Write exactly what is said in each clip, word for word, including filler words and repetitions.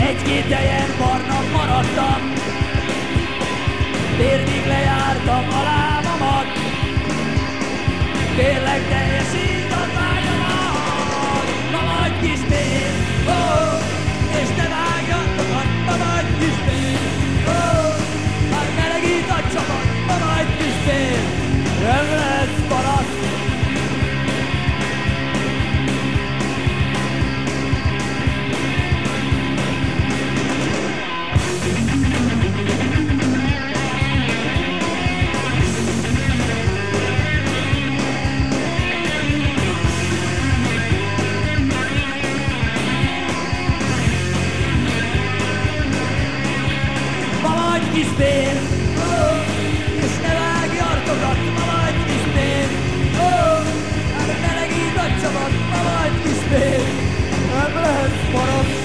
Egy-két helyen barnak maradtam, térdig lejártam a lábamat. Kérlek, teljesítsd a vágyamat. Na vagy kis bér, oh, és ne vágjatok, na vagy kis bér, oh, már melegít a csapat, na vagy kis bér, nem lesz paraszt. Kis bér, oh, és ne vágj arcokat, ma vagy kis bér, oh, hát melegít a csapat, ma vagy kis bér, nem lehet paraszt.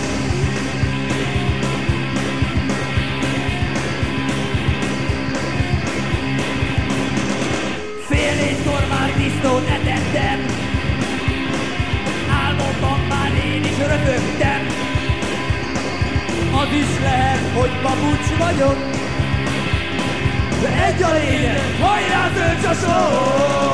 Fél négykor már disznót etettem, álmomban már én is röpögtem. Az is lehet, hogy papucs vagyok, de egy a lényeg, hajrá tölts a sor!